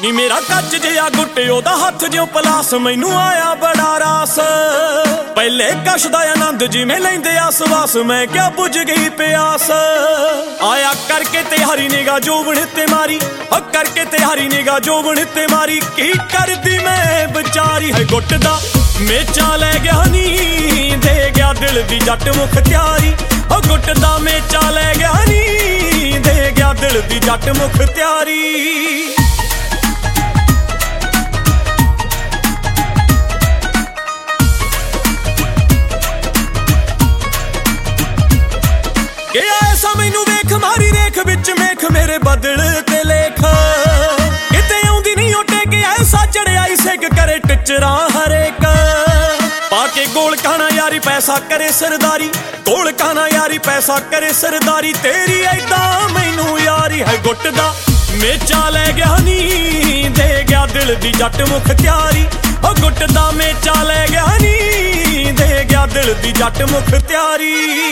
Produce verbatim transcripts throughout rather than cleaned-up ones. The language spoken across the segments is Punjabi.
ਨੀ ਮੇਰਾ ਕੱਚ ਜਿਹਾ ਗੁੱਟ ਉਹਦਾ ਹੱਥ ਜਿਉ ਪਲਾਸ, ਮੈਨੂੰ ਆਇਆ ਬੜਾ ਰਾਸ। ਪਹਿਲੇ ਕਸ਼ ਦਾ ਆਨੰਦ ਜਿਵੇਂ ਲੈਂਦੇ ਆ ਸਵਾਸ, ਮੈਂ ਕਿਆ ਬੁੱਝ ਗਈ ਪਿਆਸ। ਆਇਆ ਕਰਕੇ ਤੇ ਹਰੀ ਨਿਗਾ ਜੋਬਨ ਤੇ ਮਾਰੀ, ਹੋ ਕਰਕੇ ਤੇ ਹਰੀ ਨਿਗਾ ਜੋਬਨ ਤੇ ਮਾਰੀ। ਕੀ ਕਰਦੀ ਮੈਂ ਵਿਚਾਰੀ ਹੈ ਗੁੱਟ ਦਾ ਮੇਚਾ ਲੈ ਗਿਆ ਨੀ, ਦੇ ਗਿਆ ਦਿਲ ਦੀ ਜੱਟ ਮੁਖਤਿਆਰੀ। ਹੋ ਗੁੱਟ ਦਾ ਮੇਚਾ ਲੈ ਗਿਆ ਨੀ, ਦੇ ਗਿਆ ਦਿਲ ਦੀ ਜੱਟ ਮੁਖਤਿਆਰੀ। ਗਿਆ ਐਸਾ ਮੈਨੂੰ ਵੇਖ ਮਾਰੀ ਰੇਖ ਵਿੱਚ ਮੇਖ, ਮੇਰੇ ਬਦਲ ਤੇ ਲੇਖ। ਕਿਤੇ ਆਉਂਦੀ ਨਹੀਂ ਉਹ ਟੇਕ ਐਸਾ ਚੜਿਆਈ ਸਿੱਖ ਕਰੇ ਟਿਚਰਾਂ ਹਰੇਕ। ਪਾ ਕੇ ਗੋਲ ਖਾਣਾ ਯਾਰੀ ਪੈਸਾ ਕਰੇ ਸਰਦਾਰੀ, ਗੋਲ ਖਾਣਾ ਯਾਰੀ ਪੈਸਾ ਕਰੇ ਸਰਦਾਰੀ। ਤੇਰੀ ਐਦਾਂ ਮੈਨੂੰ ਯਾਰੀ ਹੈ ਗੁੱਟ ਦਾ ਮੇਚਾ ਲੈ ਗਿਆ ਨੀ, ਦੇ ਗਿਆ ਦਿਲ ਦੀ ਜੱਟ ਮੁਖਤਿਆਰੀ। ਉਹ ਗੁੱਟ ਦਾ ਮੇਚਾ ਲੈ ਗਿਆ ਨੀ, ਦੇ ਗਿਆ ਦਿਲ ਦੀ ਜੱਟ ਮੁਖਤਿਆਰੀ।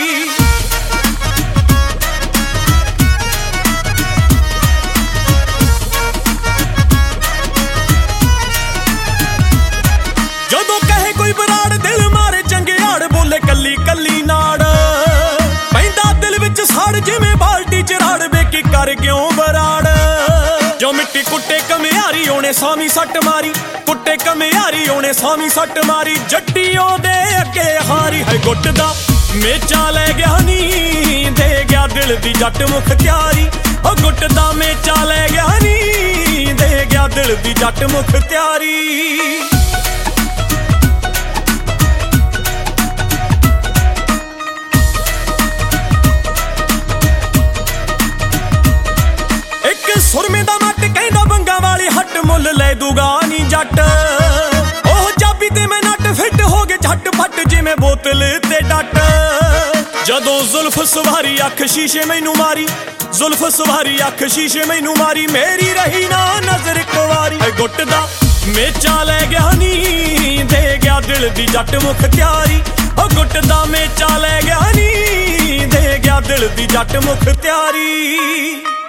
ਜਦੋਂ ਕਹੇ ਕੋਈ ਬਰਾੜ ਦਿਲ ਮਾਰੇ ਚੰਗਿਆੜ, ਬੋਲੇ ਕੱਲੀ ਕੱਲੀ ਨਾੜ। ਪੈਂਦਾ ਦਿਲ ਵਿੱਚ ਸਾੜ ਜਿਵੇਂ ਬਾਲਟੀ ਚ ਰਾੜ, ਵੇਖੀ ਕਰ ਕਿਉਂ ਬਰਾੜ। ਜੋ ਮਿੱਟੀ ਕੁੱਟੇ ਕਮਿਆਰੀ ਉਹਨੇ ਸਾਵੀਂ ਸੱਟ ਮਾਰੀ, ਕੁੱਟੇ ਕਮਿਆਰੀ ਉਹਨੇ ਸਾਵੀਂ ਸੱਟ ਮਾਰੀ। ਜੱਟੀ ਉਹਦੇ ਅੱਗੇ ਹਾਰੀ ਹੈ ਗੁੱਟ ਦਾ ਮੇਚਾ ਲੈ ਗਿਆ ਨੀ, ਦੇ ਗਿਆ ਦਿਲ ਦੀ ਜੱਟ ਮੁਖਤਿਆਰੀ। ਉਹ ਗੁੱਟ ਦਾ ਮੇਚਾ ਲੈ ਗਿਆ ਨੀ, ਦੇ ਗਿਆ ਦਿਲ ਦੀ ਜੱਟ ਮੁਖਤਿਆਰੀ। ਸੁਰਮੇ ਦਾ ਮੱਟ ਕਹਿੰਦਾ ਬੰਗਾ ਵਾਲੀ ਹੱਟ, ਮੁੱਲ ਲੈ ਦੂਗਾ ਨੀ ਜੱਟ। ਉਹ ਚਾਬੀ ਤੇ ਮੈਂ ਨੱਟ ਫਿੱਟ ਹੋ ਗਏ ਝੱਟ ਫੱਟ, ਜਿਵੇਂ ਬੋਤਲ ਤੇ ਡੱਟ। ਜਦੋਂ ਜ਼ੁਲਫ ਸਵਾਰੀ ਅੱਖ ਸ਼ੀਸ਼ੇ ਮੈਨੂੰ ਮਾਰੀ, ਜ਼ੁਲਫ ਸਵਾਰੀ ਅੱਖ ਸ਼ੀਸ਼ੇ ਮੈਨੂੰ ਮਾਰੀ। ਮੇਰੀ ਰਹੀ ਨਾ ਨਜ਼ਰ ਇੱਕ ਵਾਰੀ ਹੈ ਗੁੱਟ ਦਾ ਮੇਚਾ ਲੈ ਗਿਆ ਨੀ, ਦੇ ਗਿਆ ਦਿਲ ਦੀ ਜੱਟ ਮੁਖਤਿਆਰੀ। ਉਹ ਗੁੱਟ ਦਾ ਮੇਚਾ ਲੈ ਗਿਆ ਨੀ, ਦੇ ਗਿਆ ਦਿਲ ਦੀ ਜੱਟ ਮੁਖਤਿਆਰੀ।